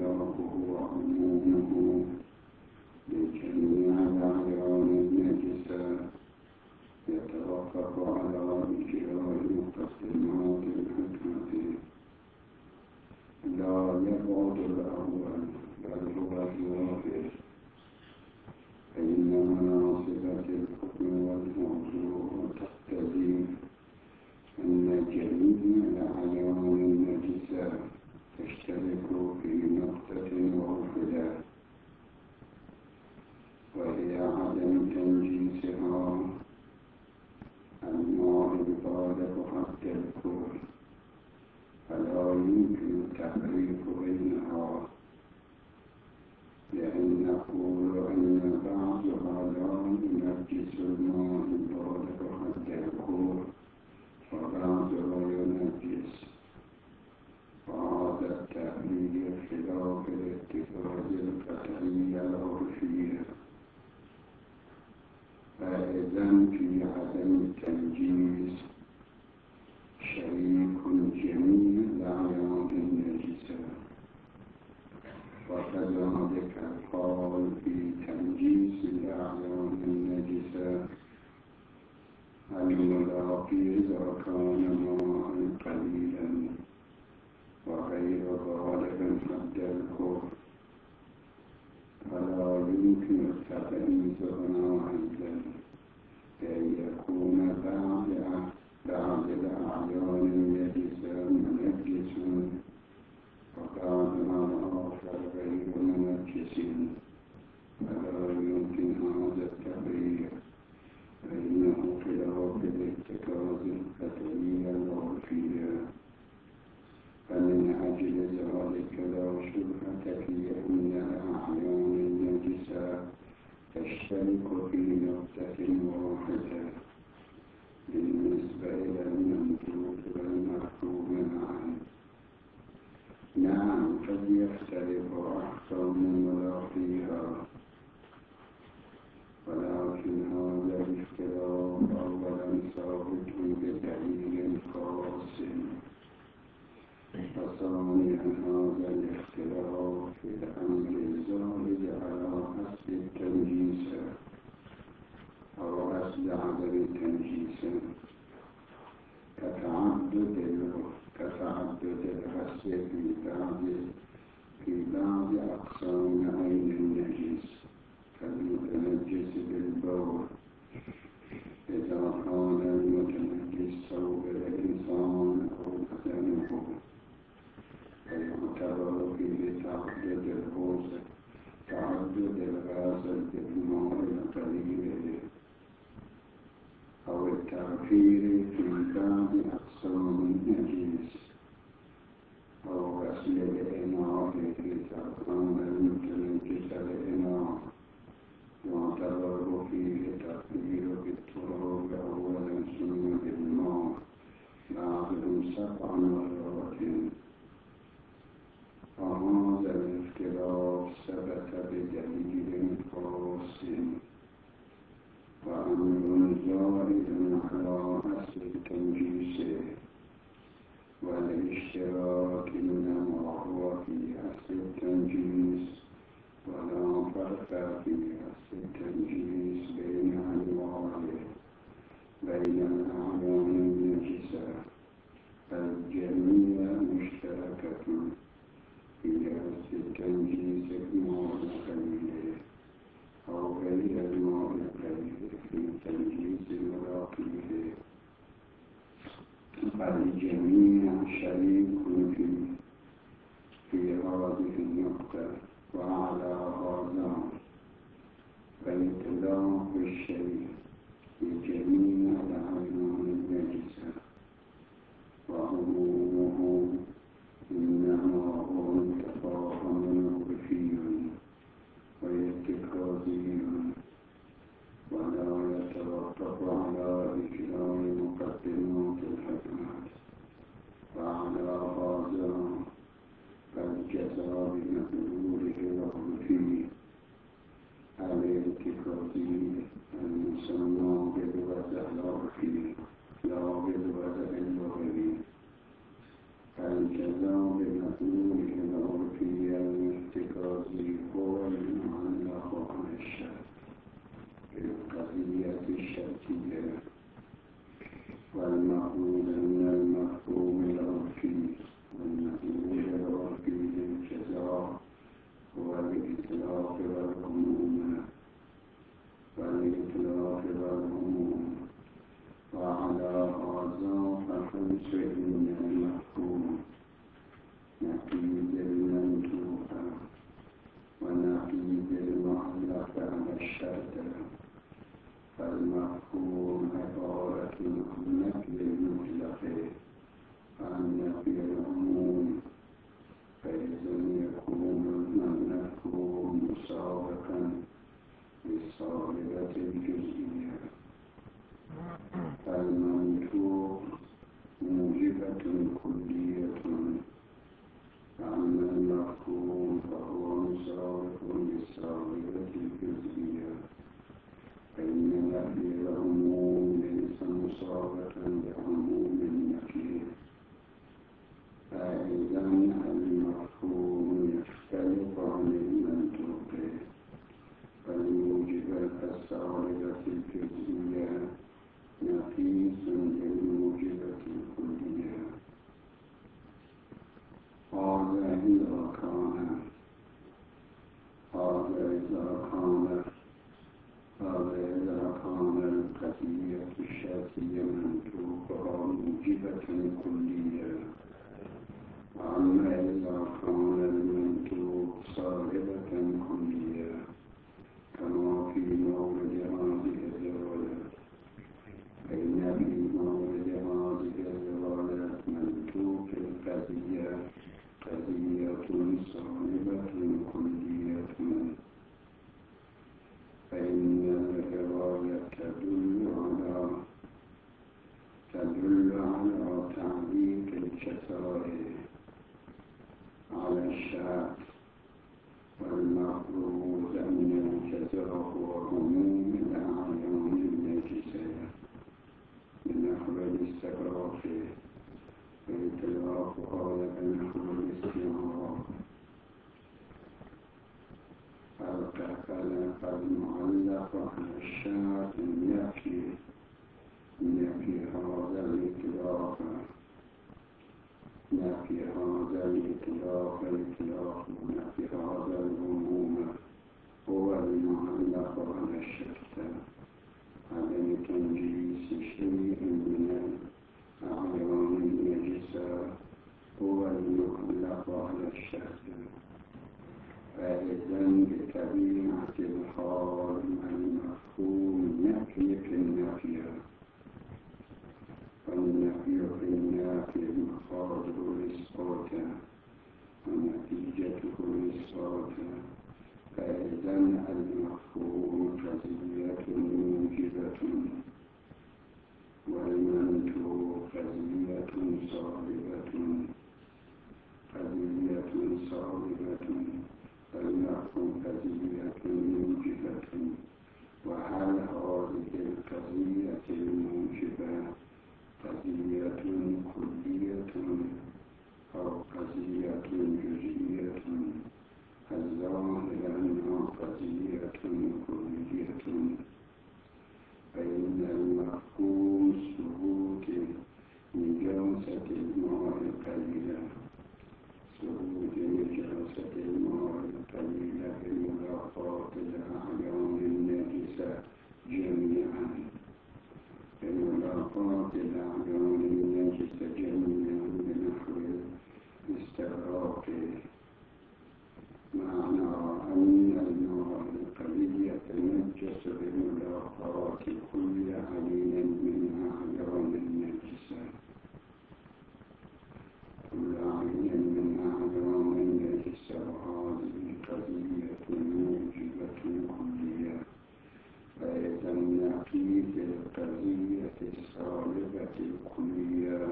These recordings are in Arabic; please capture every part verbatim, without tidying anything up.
إطلاقه وعمومه لجميع الأعيان النجسة يتوقف على إجراء مقدمات الحكمة، لا يبعد الأول بل هو الظاهر بين مناصبة الحكم والموضوع، تقتضي أن جميع الأعيان النجسة تشترك في نقطة واحدة، وهي عدم تنجيسها الماء البارد حتى الكل، فلا يمكن التفريق بينها، لأن نقول أن بعضها لا ينجس الماء البارد حتى الكل وبعضها ينجس، وهذا التأويل خلاف الاتفاق القطعي العرفي. فإذا في عدم التنجيس شريك جميع الأعيان النجسة، وكذلك الحال في تنجيس الأعيان النجسة الملاقي إذا كان ماء قليلا وغير غالب حد الكفر، فلا يمكن التمييز هنا أيضا، كي يكون بعض الأعيان النجسة منجس وبعضها الآخر غير منجس، فلا يمكن هذا التفريق، فإنه خلاف الاتخاذ القطعي العرفي. فمن أجل ذلك لا شبهة في أن الأعيان النجسة تشترك في نقطة واحدة بالنسبة إلى الممدوح والمحكوم معا. نعم، قد يختلف أحكام ملاقيها، ولكن هذا الاختلاف أولا ثابت بدليل خاص، وثانيا هذا الاختلاف في الأمر الزائد على أصل التنجيس أو أصل عدم التنجيس، كتعدد كتعدد الغسل في بعض في بعض أقسام عين النجس كالمتنجس بالبول، إذا كان المتنجس ثوب الإنسان أو بدنه، فيعتبر فيه تعدد الغسل تعدد الغسل بالماء القليل، أو التغفير في بعض أقسام النجس، أو غسل الإناء إذا كان المتنجس الإناء يعتبر فيه تغفير بالتراب أولا ثم بالماء بعضهم سبع مرات. فهذا الاختلاف ثبت بدليل خاص، وأمر زائد على أصل التنجيس والاشتراك منما هو في أصل التنجيس، ولا فرق في أصل التنجيس بين أنواعه بين الأعيان النجسة، الجميع مشتركة في أصل التنجيس الماء القليل أو غير الماء القليل في تنجيس ملاقيه، فالجميع شريك في في هذه النقطة. وعلى هذا فإطلاق الشيء في جميع الأعيان النجسة وعمومه إنما هو تفاهم عرفي واتخاذي، ولا يتوقف على إجراء مقدمات الحكمة. وعلى هذا فالجزاء بمقدوره العرفي الاتخاذي المسمى بالوضع العرفي لا بالوضع اللغوي، فالجزاء بمقدوره العرفي الشاذية منطوقها موجبة كلية، وأما إذا كان المنطوق صاحبة كلية كما في مورد هذه الرواية، فإن في مورد هذه الرواية منطوق القضية قضية صاحبة كلية، فإن الرواية تدل على تدل على تعليق الجزائر على الشرط، والمفروض أن الجزاء هو عموم الأعيان النجسة من أخبار الاستغراق، وإطلاقها بنحو الاستعراق. فالمعلق على الشرط يكفي يكفي هذا الإطلاق يكفي هذا الإطلاق الإطلاق يكفي هذا العموم هو المعلق على الشرط، عدم تنجيس شيء من الأعيان النجسة هو المعلق على الشرط. فإذن بطبيعة الحال المفهوم نفي في النفي، والنفي في النافي مخارج الإثبات ونتيجته الإثبات، فإذن المفهوم قضية موجبة والمنطوق قضية صاحبة قضية صاحبة فلنكن قضية موجبة. وهل هذه القضية الموجبة قضية كلية أو قضية جزئية؟ الظاهر أنها قضية كلية، فإن المفهوم ثبوت نجاسة الماء القليلة ثبوت نجاسة الماء القليلة بملاقاة الأعيان النجسة جميعا بملاقاة الأعيان النجسة جميعا بنحو الاستغراق، معنى أن الماء القليل يتنجس بملاقاة كل عين من أعيان النجسة كل عين من أعيان النجسة، وهذه قضية موجبة كلية. فإذا النفي في القضية الصالبة الكلية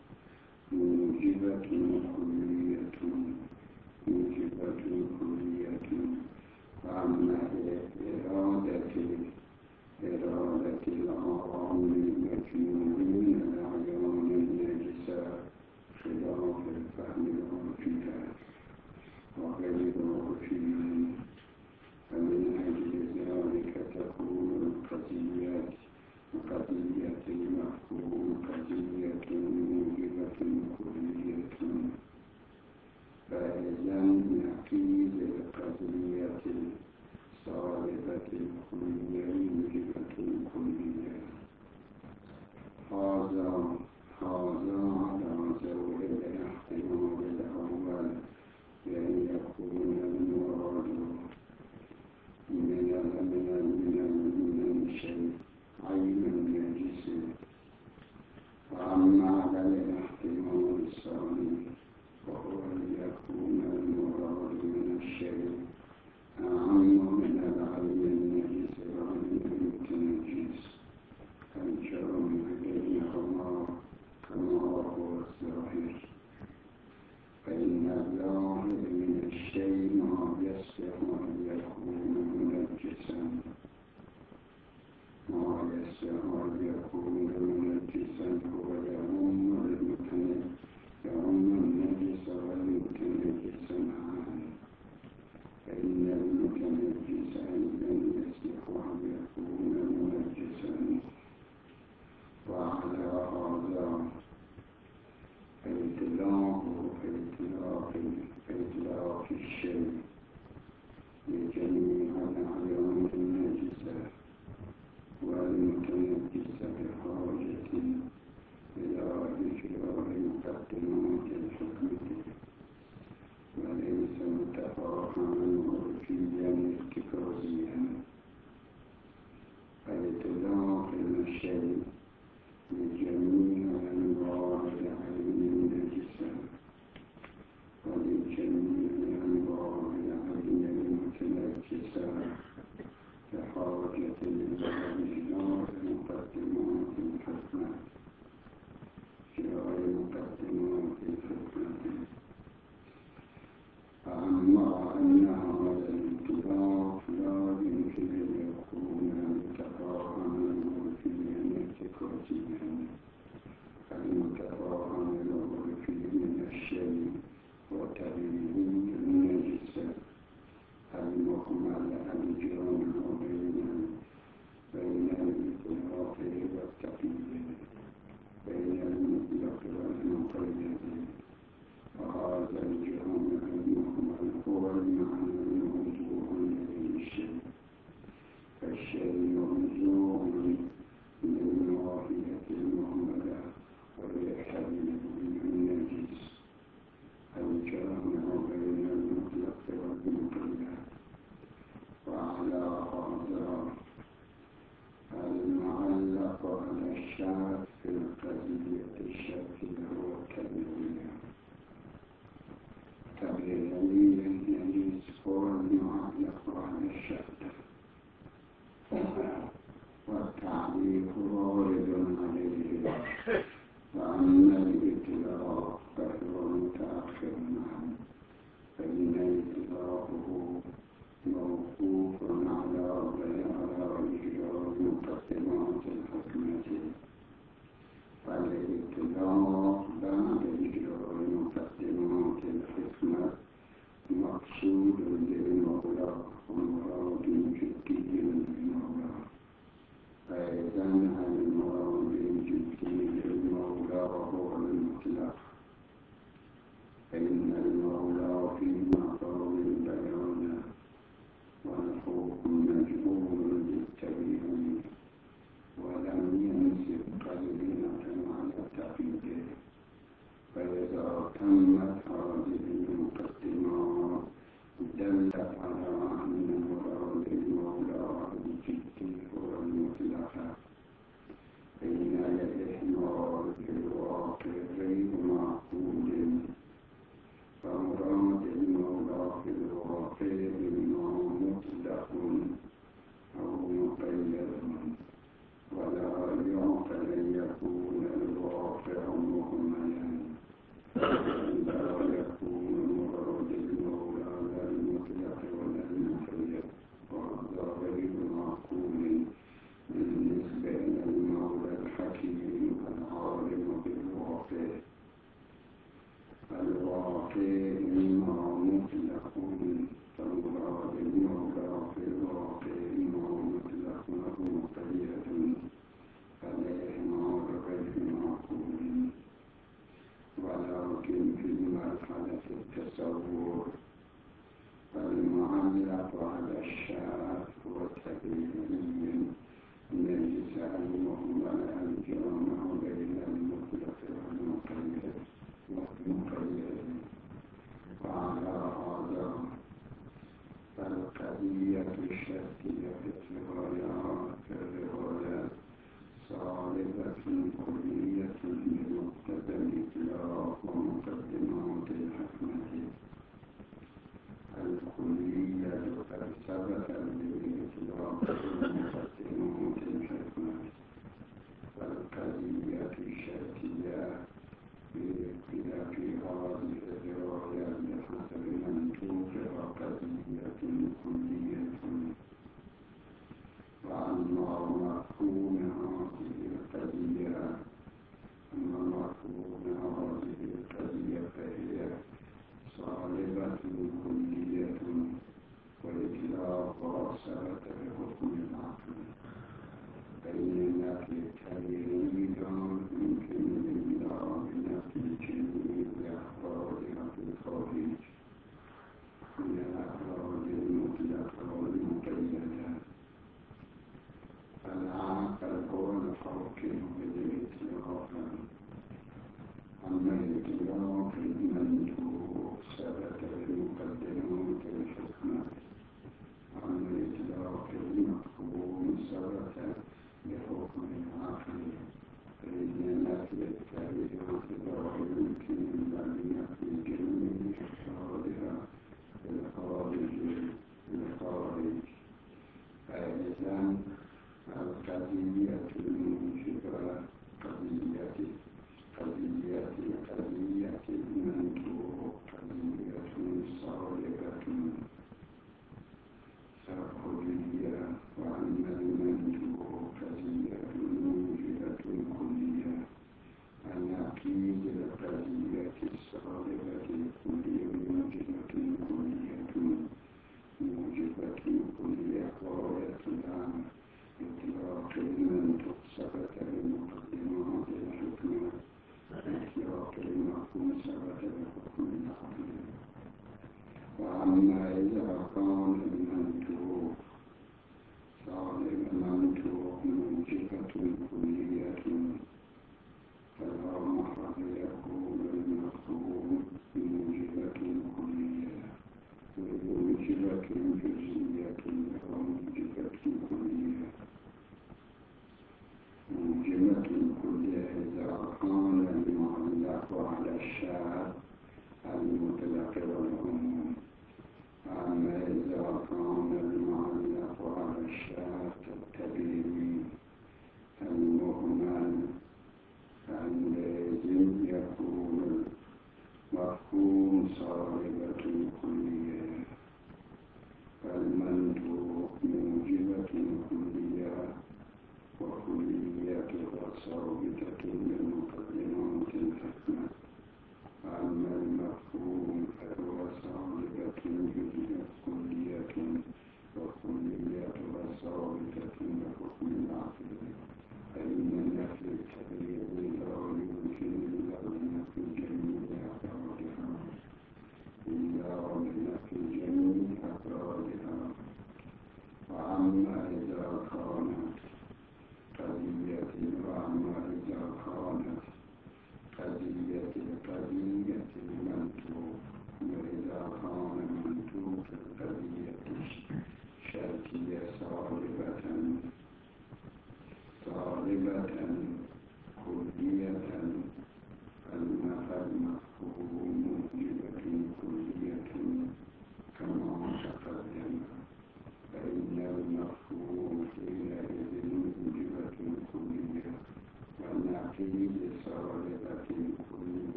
موجبة كلية موجبة كلية. وأما إرادة إرادة العوام المجنونين الأعيان النجسة خلاف الفهم العرفية وغير العرفيين، فمن أجل ذلك تكون القضيات قضية المفهوم قضية موجبة كلية. فإذا نقيض القضية الصالبة الكلية عنه عرفيا ارتكازيا فإطلاق الشيء لجميع أنواع العلم النجسة ولجميع أنواع العلم المتنجسة كحاجة الإله مقدمات الحكمة في غير مقدمات الحكمة. أما أن هذا الانطلاق لا يمكن أن يكون متفاهما عرفيا ارتكازيا، فالمتفاهم العرفي من الشيء وتغييره النجس المكمل الجامع بين بين الإطلاق والتقييد، بين المطلق والمقيد، وهذا الجامع المكمل هو المعنى الموضوع للشيء، فالشيء موضوع من الواحدة المكملة وهي حديث النجس الجامع بين المطلق والمقيد. وعلى هذا المعلق على الشاذ في القضية الشاذة والكبيرية. كبيرية النجس هو المعلق على الشاذ، والتعليق وارد عليه، وأما الإطلاق فهو متأخر عنه، فإن إطلاقه موقوف على إجراء مقدمات الحكمة، فالإطلاق بعد إجراء مقدمات الحكمة مقصود للمولى ومراد جدي للمولى. فإذا المراد الجدي للمولى هو المطلق، فإن المولى في مقام البيان والحكم مجبور بالتبيين، ولم ينسب قلبنا على التقييد. فإذا تمت هذه المقدمات دلت على أن مراد المولى الجدي هو المطلق، بين الإحمال في الواقع غير معقول، فمراد المولى في الواقع إما مطلق أو مقيد، ولا يعقل أن يكون الواقع مهملا، لا يكون مراد المولى لا المطلق ولا المقيد، وهذا غير معقول بالنسبة إلى المولى الحكيم العالم بالواقع. الواقع إما مطلق، فالمراد المولى في الواقع إما مطلق أو مقيد، فالإحمال غير معقول. ولكن في مرحلة التصور فالمعلق على الشاذ والتبيين ليس المهمل الجامع بين المطلق والمقيد. وعلى هذا فالقضية الشرطية في الروايات الروايات صالبة كلية بمقتضى الإطلاق ومقدمات الحكمة. الكلية قد ثبت بالإطلاق ومقدمات الحكمة، فالقضية الشرطية باختلاف هذه الروايات بحسب منطوقها قضية كلية. وأما مفهوم هذه القضية أما مفهوم هذه القضية فهي صالبة كلية، وإطلاقها ثبت بحكم العقل. قضية الموجبة قضية قضية قضية المنطوق قضية صالبة سرقلية وأما المنطوق قضية موجبة كلية العقيد القضية الصالبة الكلية موجبة كلية موجبة كلية غاية العام إطلاق المنطق ثبت بمقدمات الحكمة إطلاق المفهوم ثبت بحكم العقل وأما إذا كان المنطوق صالب المنطوق موجبة كلية فلا محل يكون المفهوم موجبة كلية وموجبة جزئية أو موجبة كلية موجبة كلية إذا كان المعلق على الشاذ المطلق والعموم أما إذا كان المعلق على الشاذ